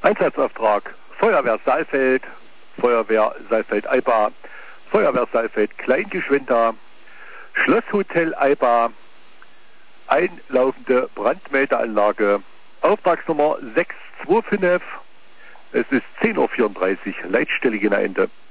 Einsatzauftrag Feuerwehr Saalfeld, Feuerwehr Saalfeld-Eiba, Feuerwehr Saalfeld Kleingeschwinter, Schlosshotel Eiba, einlaufende Brandmeldeanlage, Auftragsnummer 625, es ist 10:34 Uhr, leitstellige Ende.